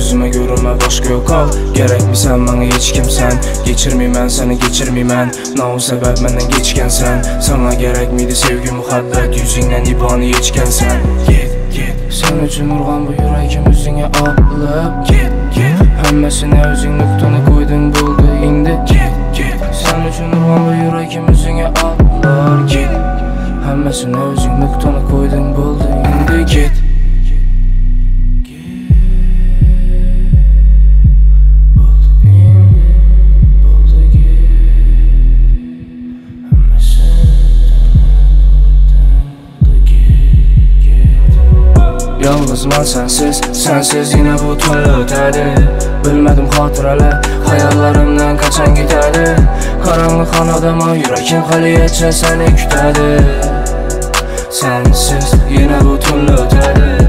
Gözüme görünme başka yok al. Gerekmisən bana hiç kimsən. Geçirmeymen seni geçirmeymen. Naum sebep menden geçkensen. Sana gerek miydi sevgi muhabbet. Yüzünden ibanı geçkensen. Git sen üçün urğan bu yüreğim üzüne alıp. Git Həmməsine özün nöqtəni koydun buldu indi. Git sen üçün urğan bu yüreğim üzüne alır. Git Həmməsine özün nöqtəni koydun buldu indi. Git Yalnız mən sensiz yine bu tünlü ötədi. Bilmədim xatirələr, xəyallarımdan qaçan gidədi. Qaranlıq anadama yüreğim xəliyyətcə səni kütədi. Sensiz yine bu tünlü ötədi.